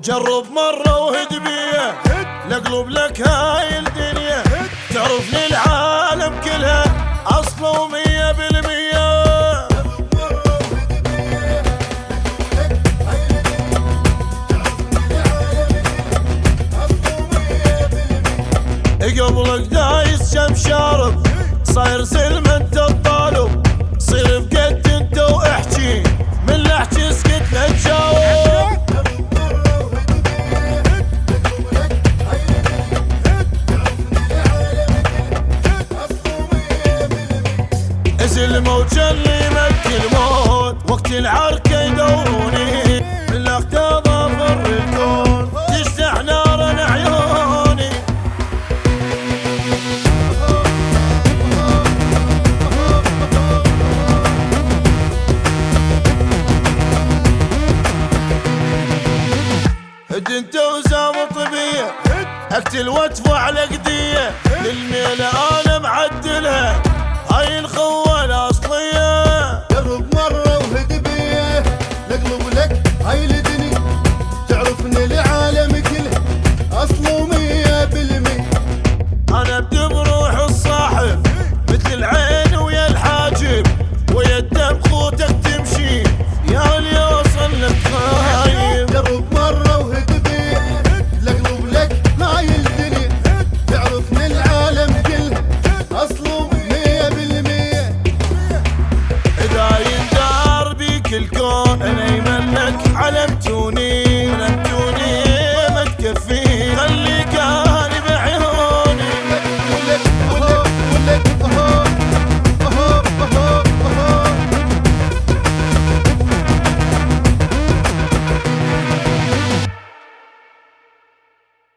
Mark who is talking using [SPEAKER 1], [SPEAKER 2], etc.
[SPEAKER 1] جرب مرة وهد بيه لقلب لك هاي الدنيا تعرف للعالم كلها أصله 100%. قبلك دايس شم شارب صاير سلم انت الطالب صير بقد انت واحكي من لحكي اسكت لا تجاوب. ازل موج اللي يمكن الموت وقت العركة يدوروني من لقطة ظفر الكون تشتح نار عيوني. هد انت وزام طبية اقتل وادفع على قدية للميلة